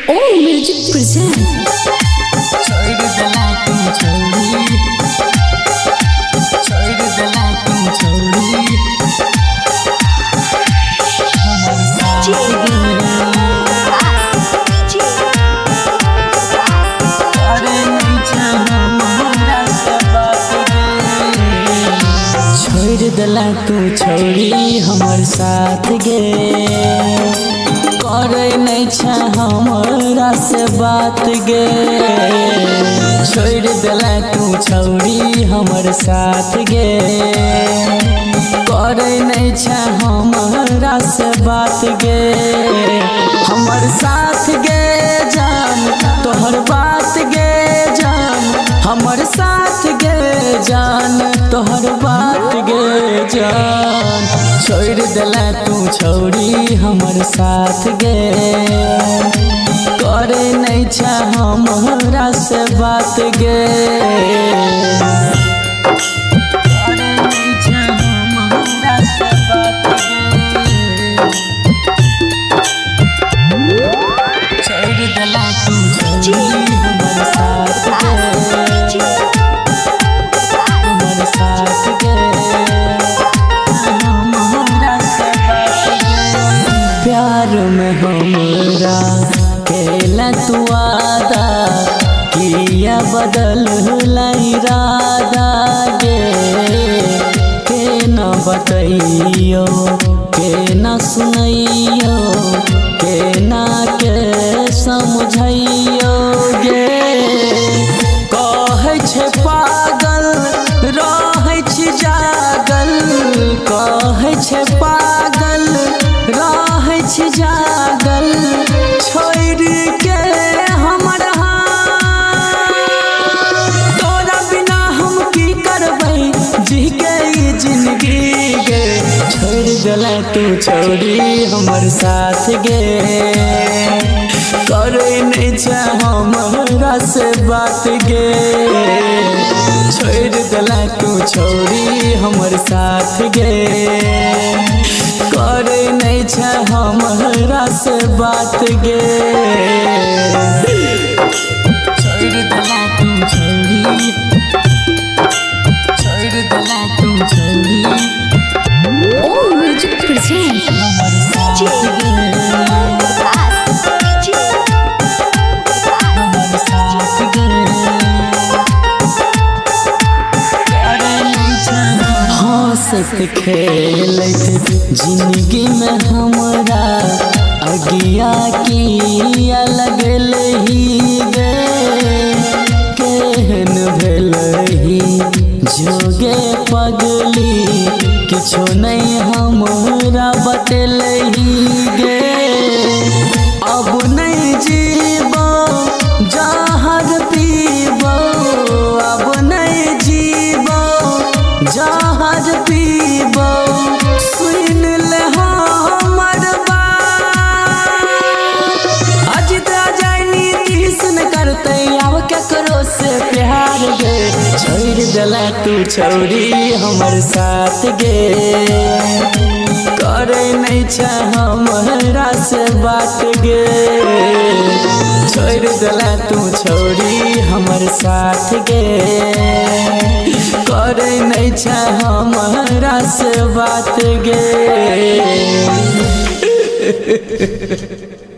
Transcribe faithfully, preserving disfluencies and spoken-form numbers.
Oh, Music present. छोड़ देला तू छोड़ी, छोड़ देला तू छोड़ी, हमर साथ अरे नहीं चाह हमरा से बात गे। छोड़ देला तू छोड़ी हमर साथ गे, करे नहीं छा हमरा से बात गे। छोड़ देला तू छौड़ी हमर साथ गे, करे नहीं छा हमरा से बात गे। हमर साथ गे जान तोहर बात गे जान, हमर साथ गे जान तोहर बात गे जान। छोड़ देला तू छौड़ी हमर साथ गे, करे नहीं छा हमरा से बात गे। करे नहीं छा हमरा से बात गे। छोड़ देला तू छौड़ी हमर साथ गे, हमर साथ गे। प्यार में हमरा केला तू वादा, किया बदल इरादा गे। के न बतैयो के न सुनैयो, के न के समझैयो गे। कहै छै पागल रहै छी जागल, कहै छै पागल रहै छी जागल। छोड़ के हमर हाथ, तोरा बिना हम की करबै जी के ई जिंदगी गे। छोड़ देला तू छोड़ी हमर साथ गे, करे नहीं छा हमरा से बात गे। छोड़ देला तू छोड़ी हमर साथ गे, करे नहीं छा हमरा से बात गे। छोड़ देला तू छोड़ी, छोड़ देला तू छोड़ी, Oh, Music present. हमर साथ गे, हमर साथ गे। हंसत खेलत जिंदगी में हमरा अगिया किया लगल ही गे। केहन भेल ही जोगे पगली, किछो नहीं हमरा बतेल ही गे। अब नहीं जीबो जहर पीबो, अब नहीं जीबो जहर पीबो। सुन ले हमर बात, अजित जानी किसन करते अब केकरो से प्यार गे। छोड़ देला तू छौड़ी हमर साथ गे, करे नहीं छा हमरा से बात गे। छोड़ देला तू छौड़ी हमर साथ गे, करे नहीं छा हमरा से बात गे।